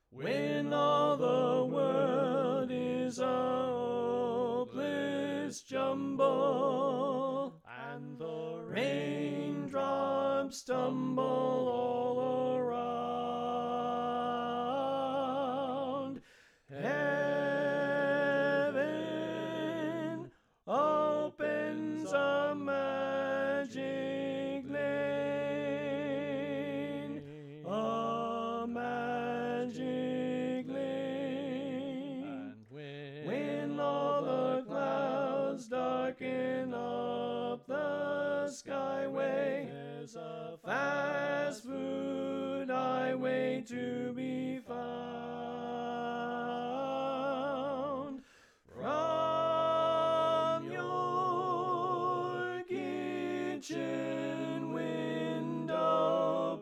When all the world is a hopeless jumble, and the raindrops tumble all around, heaven opens a magic lane, a magic lane. And When all the clouds darken up the skyway, there's a fast food highway to be found. From your kitchen window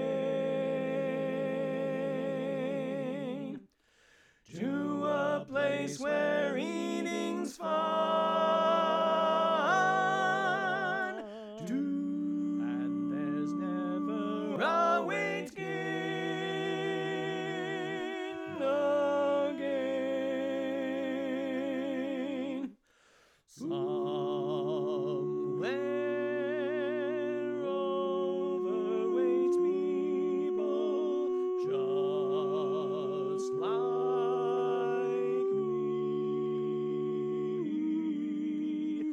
pane to a place where eating's fun. And there's never A wait gain again. somewhere overweight people just like me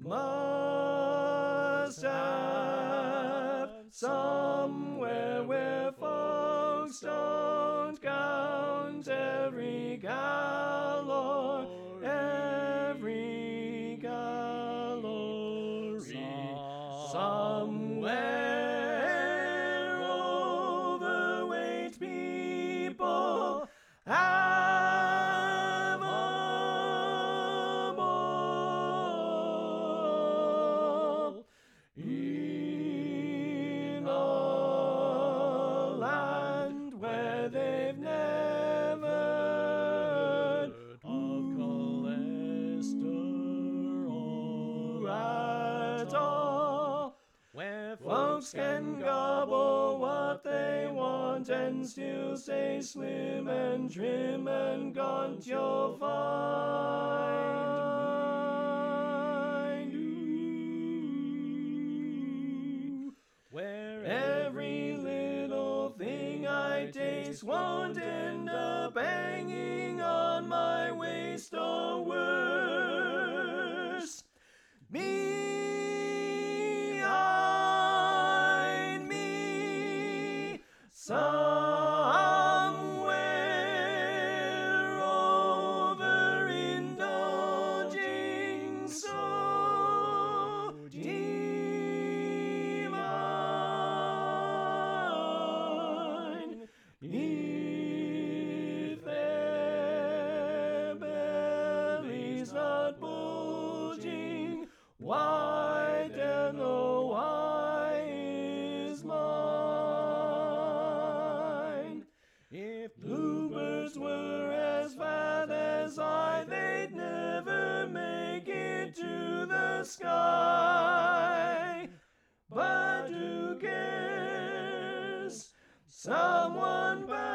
Must have somewhere where folks don't count every calorie, every calorie. Somewhere overweight people have a ball in a land where they've never heard of cholesterol at all. where Folks can gobble what they want and still stay slim and trim and gaunt. You'll find where every little thing I taste won't end up hanging on my waist or worse. Behind me, somewhere overindulging, so divine. If their belly's not bulging, why then the why is mine? If bluebirds were as fat as I, they'd never make it to the sky. But who cares? Someone